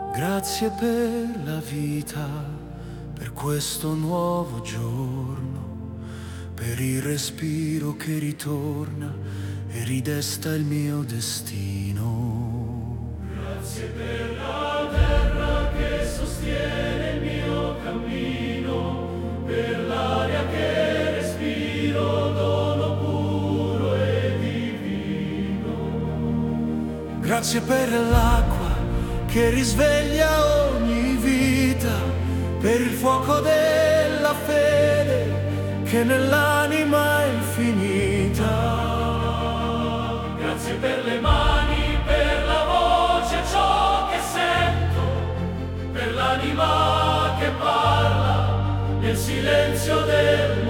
Grazie per la vita, per questo nuovo giorno, per il respiro che ritorna e ridesta il mio destino. Grazie per la terra che sostiene il mio cammino, per l'aria che respiro, dono puro e divino. Grazie per l'acqua che risveglia ogni vita, per il fuoco della fede che nell'anima è infinita. Grazie per le mani, per la voce, ciò che sento, per l'anima che parla nel silenzio del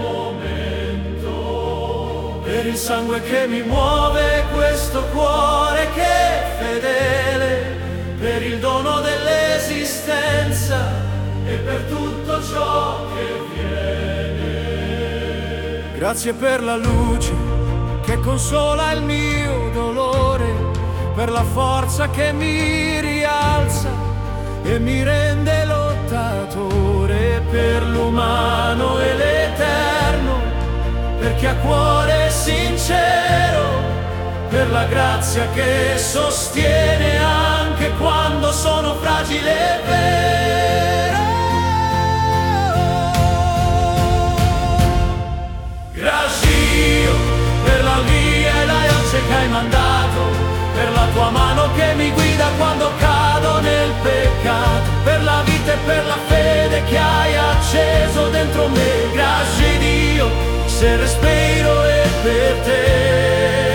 momento, per il sangue che mi muove questo cuore che è fedele, per il dono dell'esistenza e per tutto ciò che viene. Grazie per la luce che consola il mio dolore, per la forza che mi rialza e mi rende lottatore, per l'umano e l'eterno, per chi ha cuore sincero, per la grazia che sostiene anche quando sono fragile e vero. Grazie per la via e la luce che hai mandato, per la tua mano che mi guida quando cado nel peccato, per la vita e per la fede che hai acceso dentro me. Grazie Dio, se respiro è per te.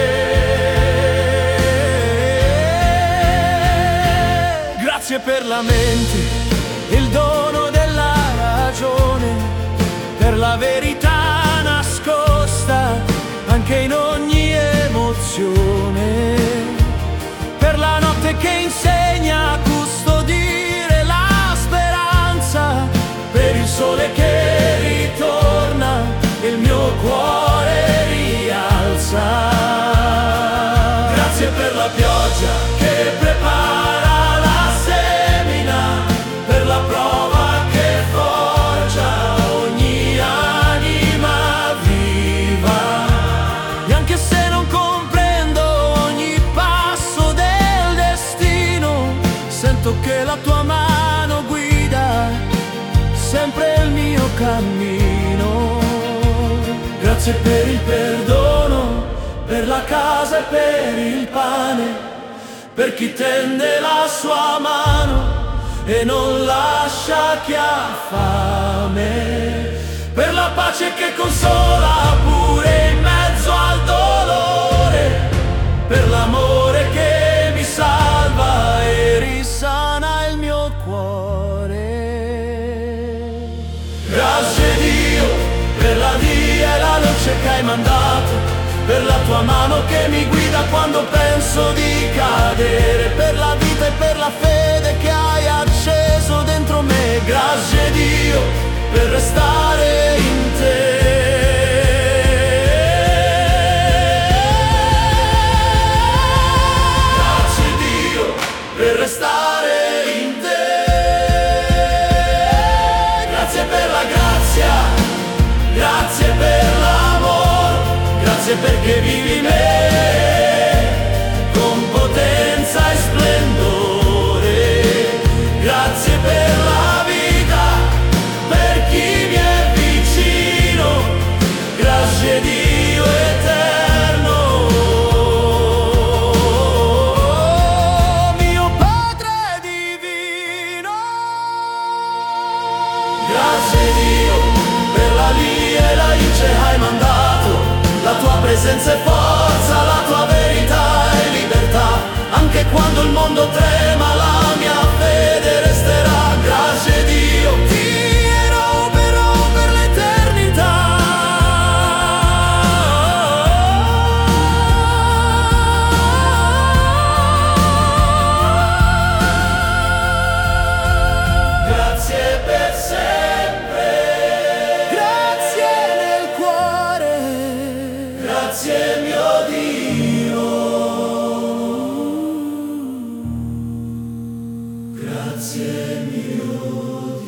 Grazie per la mente, il dono della ragione, per la verità nascosta anche in ogni emozione, per la notte che insegna a custodire la speranza, per il sole che ritorna e il mio cuore rialza. Grazie per la pioggia che prepara che la tua mano guida sempre il mio cammino. Grazie per il perdono, per la casa e per il pane, per chi tende la sua mano e non lascia chi ha fame, per la pace che consola pure in mezzo al dolore, per l'amore che mi salva e risana il mio cuore. Grazie Dio per la via e la luce che hai mandato, per la tua mano che mi guida quando penso di cadere, per la vita e per la fede che hai acceso dentro me. Grazie Dio per restare in te. Per restare in te. Grazie per la grazia, grazie per l'amore, grazie perché vivi me con potenza e splendore. Grazie per la vita, per chi mi è vicino. Grazie Dio eterno. Grazie Dio per la via e la luce hai mandato, la tua presenza e forza, la tua verità e libertà, anche quando il mondo trema la mia fede resterà. Grazie Dio, ti eroberò per l'eternità. Grazie per sempre. Grazie nel cuore. Grazie mio Dio. Grazie mio